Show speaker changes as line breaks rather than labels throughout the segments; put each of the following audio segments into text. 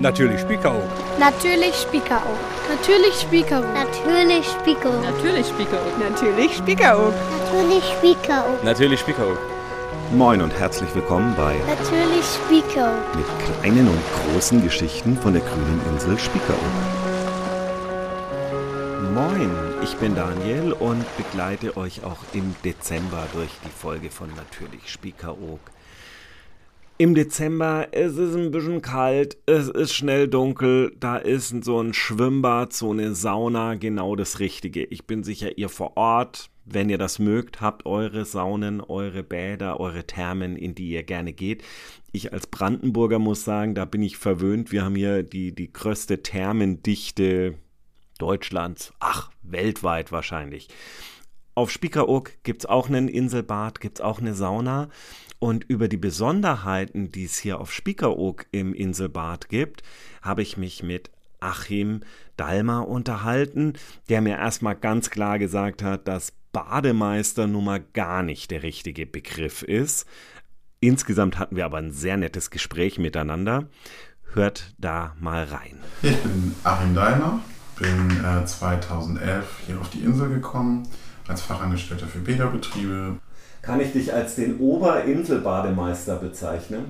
Natürlich Spiekeroog.
Natürlich Spiekeroog. Natürlich Spiekeroog.
Natürlich Spiekeroog.
Natürlich Spiekeroog.
Natürlich Spiekeroog.
Natürlich Spiekeroog.
Natürlich Spiekeroog.
Moin und herzlich willkommen bei
Natürlich Spiekeroog.
mit kleinen und großen Geschichten von der grünen Insel Spiekeroog. Moin, ich bin Daniel und begleite euch auch im Dezember durch die Folge von Natürlich Spiekeroog. Im Dezember, es ist ein bisschen kalt, es ist schnell dunkel, da ist so ein Schwimmbad, so eine Sauna, genau das Richtige. Ich bin sicher, ihr vor Ort, wenn ihr das mögt, habt eure Saunen, eure Bäder, eure Thermen, in die ihr gerne geht. Ich als Brandenburger muss sagen, da bin ich verwöhnt. Wir haben hier die größte Thermendichte Deutschlands, weltweit wahrscheinlich. Auf Spiekeroog gibt es auch einen Inselbad, gibt es auch eine Sauna. Und über die Besonderheiten, die es hier auf Spiekeroog im Inselbad gibt, habe ich mich mit Achim Dallmer unterhalten, der mir erstmal ganz klar gesagt hat, dass Bademeister nun mal gar nicht der richtige Begriff ist. Insgesamt hatten wir aber ein sehr nettes Gespräch miteinander. Hört da mal rein.
Ich bin Achim Dallmer, bin 2011 hier auf die Insel gekommen, als Fachangestellter für Bäderbetriebe.
Kann ich dich als den Oberinselbademeister bezeichnen?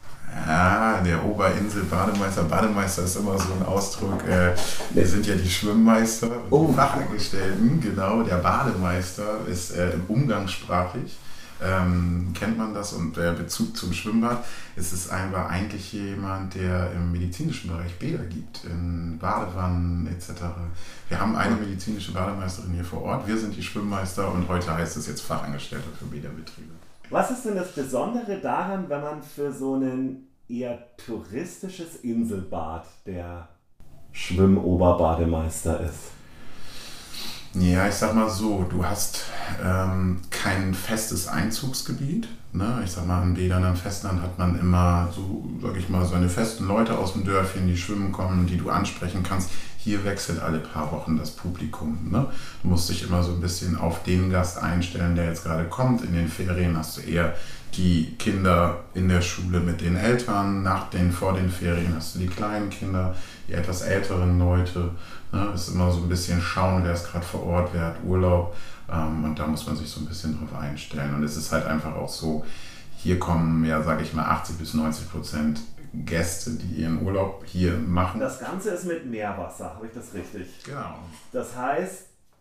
Ja, der Oberinsel-Bademeister. Bademeister ist immer so ein Ausdruck. Wir sind ja die Schwimmmeister und die Fachangestellten. Genau, der Bademeister ist umgangssprachlich. Kennt man das, und der Bezug zum Schwimmbad ist es einfach eigentlich jemand, der im medizinischen Bereich Bäder gibt, in Badewannen etc. Wir haben eine medizinische Bademeisterin hier vor Ort, wir sind die Schwimmmeister und heute heißt es jetzt Fachangestellte für Bäderbetriebe.
Was ist denn das Besondere daran, wenn man für so ein eher touristisches Inselbad der Schwimmoberbademeister ist?
Ja, ich sag mal so, du hast kein festes Einzugsgebiet. Ne? Ich sag mal, an Bädern am Festland hat man immer so, sag ich mal, seine festen Leute aus dem Dörfchen, die schwimmen kommen, die du ansprechen kannst. Hier wechselt alle paar Wochen das Publikum. Ne? Du musst dich immer so ein bisschen auf den Gast einstellen, der jetzt gerade kommt. In den Ferien hast du eher die Kinder in der Schule mit den Eltern. Vor den Ferien hast du die kleinen Kinder, die etwas älteren Leute. Ne? Ist immer so ein bisschen schauen, wer ist gerade vor Ort, wer hat Urlaub. Und da muss man sich so ein bisschen drauf einstellen. Und es ist halt einfach auch so, hier kommen ja, sage ich mal, 80-90% Gäste, die ihren Urlaub hier machen.
Das Ganze ist mit Meerwasser, habe ich das richtig?
Genau.
Das heißt,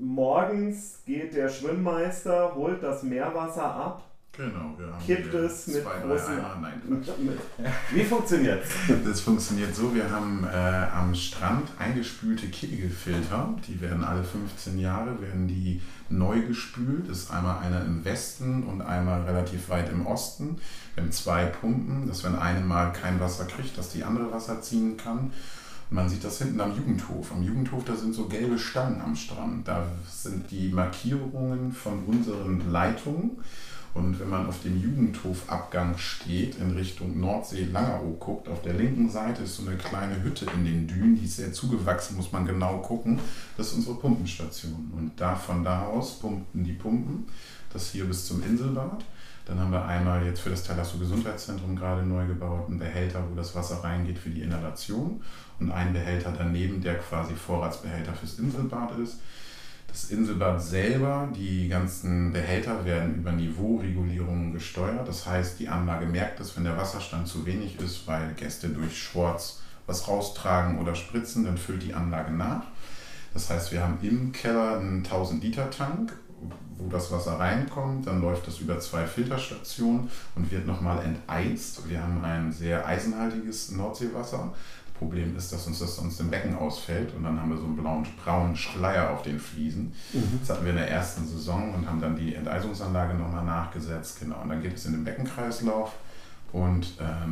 morgens geht der Schwimmmeister, holt das Meerwasser ab,
Genau, wir haben
kippt es mit
2, 3
großen...
Eimer. Nein,
Wie funktioniert's?
das funktioniert so, wir haben am Strand eingespülte Kegelfilter, die werden alle 15 Jahre, werden die neu gespült. Das ist einmal einer im Westen und einmal relativ weit im Osten. Wir haben 2 Pumpen, dass wenn eine mal kein Wasser kriegt, dass die andere Wasser ziehen kann. Man sieht das hinten am Jugendhof. Am Jugendhof, da sind so gelbe Stangen am Strand. Da sind die Markierungen von unseren Leitungen. Und wenn man auf dem Jugendhofabgang steht, in Richtung Nordsee-Langeoog guckt, auf der linken Seite ist so eine kleine Hütte in den Dünen, die ist sehr zugewachsen, muss man genau gucken. Das ist unsere Pumpenstation. Und von da aus pumpen die Pumpen, das hier bis zum Inselbad. Dann haben wir einmal jetzt für das Thalasso Gesundheitszentrum gerade neu gebaut, einen Behälter, wo das Wasser reingeht für die Inhalation. Und einen Behälter daneben, der quasi Vorratsbehälter fürs Inselbad ist. Das Inselbad selber, die ganzen Behälter werden über Niveauregulierungen gesteuert. Das heißt, die Anlage merkt es, wenn der Wasserstand zu wenig ist, weil Gäste durch Schwarz was raustragen oder spritzen, dann füllt die Anlage nach. Das heißt, wir haben im Keller einen 1000-Liter-Tank, wo das Wasser reinkommt. Dann läuft das über 2 Filterstationen und wird nochmal enteizt. Wir haben ein sehr eisenhaltiges Nordseewasser. Problem ist, dass uns das sonst im Becken ausfällt und dann haben wir so einen braunen Schleier auf den Fliesen. Das hatten wir in der ersten Saison und haben dann die Enteisungsanlage nochmal nachgesetzt. Genau, und dann geht es in den Beckenkreislauf und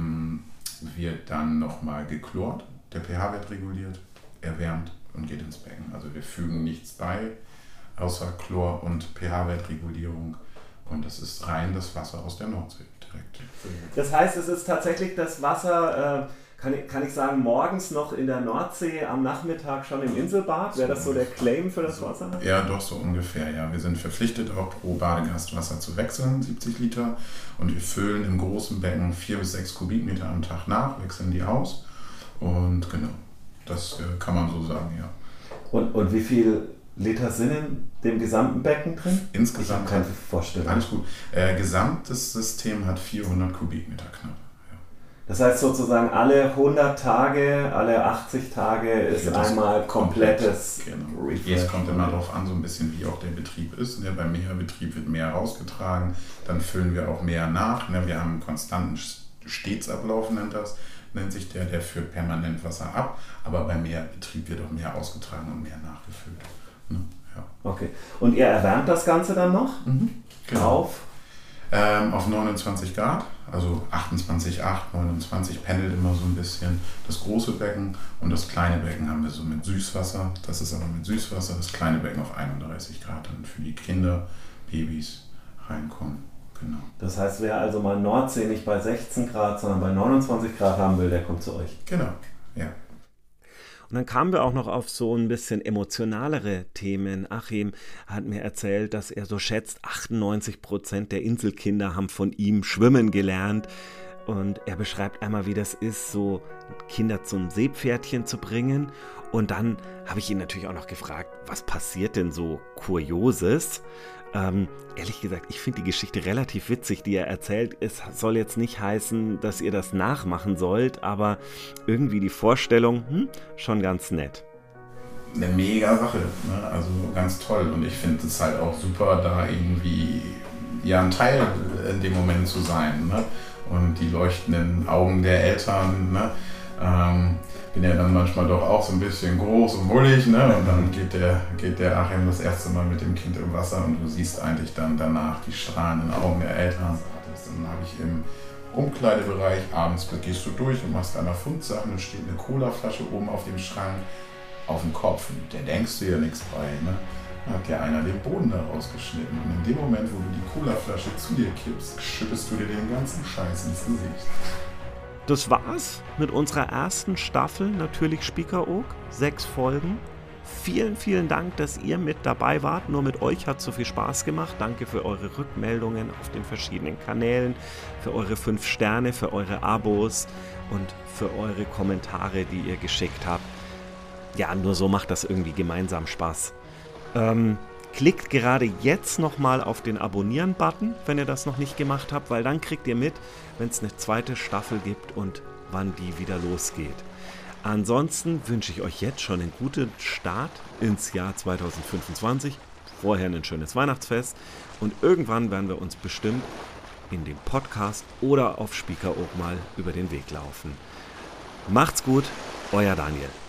wird dann nochmal geklort, der pH-Wert reguliert, erwärmt und geht ins Becken. Also wir fügen nichts bei, außer Chlor- und pH-Wertregulierung. Und das ist rein das Wasser aus der Nordsee direkt.
Das heißt, es ist tatsächlich das Wasser... Kann ich sagen, morgens noch in der Nordsee, am Nachmittag schon im Inselbad? Wäre das so der Claim für das Wasser?
Ja, doch, so ungefähr. Ja. Wir sind verpflichtet, auch pro Badegast Wasser zu wechseln, 70 Liter. Und wir füllen im großen Becken 4 bis 6 Kubikmeter am Tag nach, wechseln die aus. Und genau, das kann man so sagen, ja.
Und wie viel Liter sind in dem gesamten Becken drin?
Insgesamt.
Ich habe keine Vorstellung.
Alles gut. Gesamtes System hat 400 Kubikmeter knapp. Ja.
Das heißt sozusagen alle 100 Tage, alle 80 Tage ist einmal komplettes
Refresh. Jetzt kommt immer darauf an, so ein bisschen wie auch der Betrieb ist. Beim Mehrbetrieb wird mehr rausgetragen, dann füllen wir auch mehr nach. Wir haben einen konstanten Stetsablauf, nennt sich der führt permanent Wasser ab, aber beim Mehrbetrieb wird auch mehr ausgetragen und mehr nachgefüllt. Ja.
Okay. Und ihr erwärmt das Ganze dann noch?
Genau. Auf 29 Grad, also 28,8, 29 pendelt immer so ein bisschen. Das große Becken und das kleine Becken haben wir so mit Süßwasser. Das ist aber mit Süßwasser. Das kleine Becken auf 31 Grad dann für die Kinder, Babys reinkommen. Genau.
Das heißt, wer also mal Nordsee nicht bei 16 Grad, sondern bei 29 Grad haben will, der kommt zu euch.
Genau, ja.
Und dann kamen wir auch noch auf so ein bisschen emotionalere Themen. Achim hat mir erzählt, dass er so schätzt, 98% der Inselkinder haben von ihm schwimmen gelernt. Und er beschreibt einmal, wie das ist, so Kinder zum Seepferdchen zu bringen. Und dann habe ich ihn natürlich auch noch gefragt, was passiert denn so Kurioses? Ehrlich gesagt, ich finde die Geschichte relativ witzig, die er erzählt. Es soll jetzt nicht heißen, dass ihr das nachmachen sollt, aber irgendwie die Vorstellung, schon ganz nett.
Eine mega Sache, ne? Also ganz toll. Und ich finde es halt auch super, da irgendwie ein Teil in dem Moment zu sein. Ne? Und die leuchtenden Augen der Eltern, ne? Bin ja dann manchmal doch auch so ein bisschen groß und mullig, ne? Und dann geht der Achim das erste Mal mit dem Kind im Wasser und du siehst eigentlich dann danach die strahlenden Augen der Eltern. Dann habe ich im Umkleidebereich, abends gehst du durch und machst deine Fundsachen, dann steht eine Colaflasche oben auf dem Schrank auf dem Kopf und der denkst du ja nichts bei, ne? Dann hat ja einer den Boden da rausgeschnitten und in dem Moment, wo du die Colaflasche zu dir kippst, schüttest du dir den ganzen Scheiß ins Gesicht.
Das war's mit unserer ersten Staffel Natürlich Spiekeroog. 6 Folgen. Vielen, vielen Dank, dass ihr mit dabei wart. Nur mit euch hat es so viel Spaß gemacht. Danke für eure Rückmeldungen auf den verschiedenen Kanälen, für eure 5 Sterne, für eure Abos und für eure Kommentare, die ihr geschickt habt. Ja, nur so macht das irgendwie gemeinsam Spaß. Klickt gerade jetzt nochmal auf den Abonnieren-Button, wenn ihr das noch nicht gemacht habt, weil dann kriegt ihr mit, wenn es eine zweite Staffel gibt und wann die wieder losgeht. Ansonsten wünsche ich euch jetzt schon einen guten Start ins Jahr 2025, vorher ein schönes Weihnachtsfest und irgendwann werden wir uns bestimmt in dem Podcast oder auf Spiekeroog mal über den Weg laufen. Macht's gut, euer Daniel.